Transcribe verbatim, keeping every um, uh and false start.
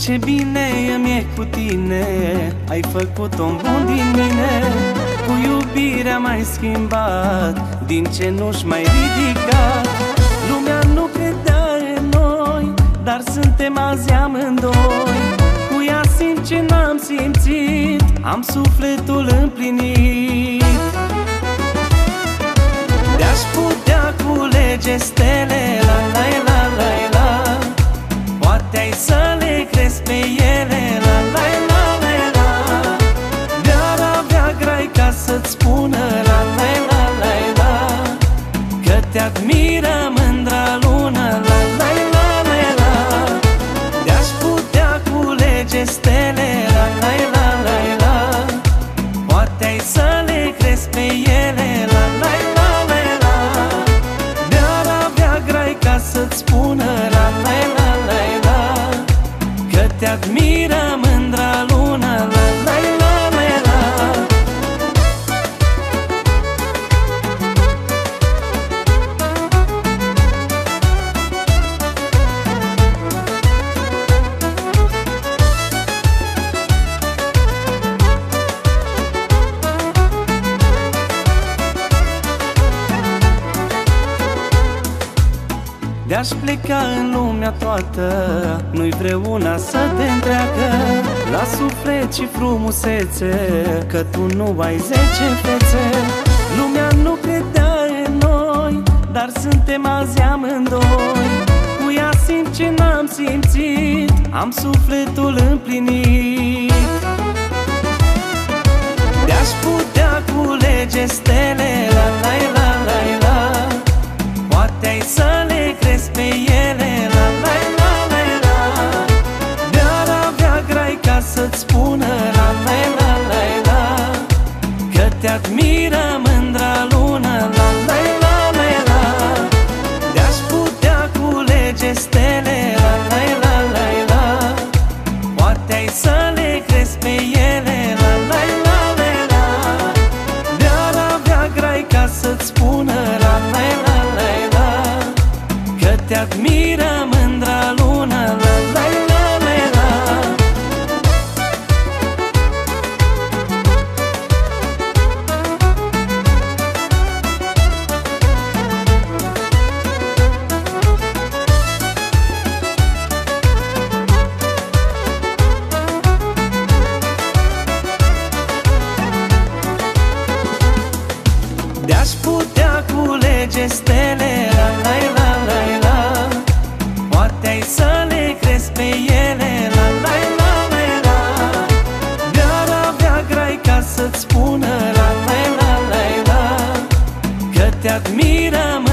Ce bine îmi e cu tine, ai făcut un bun din mine. Cu iubirea m-ai schimbat, din ce nu-și mai ridicat. Lumea nu credea în noi, dar suntem azi amândoi. Cu ea simt ce n-am simțit, am sufletul împlinit. De-aș putea culege stele, la la la la la, poate ai să le crezi pe ele, la la la la la. De-ar avea grai ca să-ți spună, la la la la la, că te admiră mândra lună, la la la la la. De-aș putea culege stele, la la la la la, poate ai să le crezi pe ele, la la la la la. De-ar avea grai ca să-ți spună, la la la la la, că te admiră mândra lună, la la la la la. De-aș pleca în lumea toată, nu-i vreuna să te întreagă. La suflet și frumusețe, că tu nu ai zece fețe. Lumea nu credea în noi, dar suntem azi amândoi. Cu ea simt ce n-am simțit, am sufletul împlinit. De-aș putea culege stele, la la la la la, poate ai să le crezi pe ele, la la la la la. De-ar avea grai ca să-ți spună, la la la la la, că te admiră mândra lună, la la la la la. De-aș putea culege stele, la la la la la, poate ai să le crezi pe ele, la la la la la. De-ar avea grai ca să-ți spună, la la la la la, că te admiră mândra lună, la la la la la. De-aș putea culege stele, la la la la la, poate ai să le crezi pe ele, la la la la la. De-ar avea grai ca să-ți spună, la la la la la, că te admiră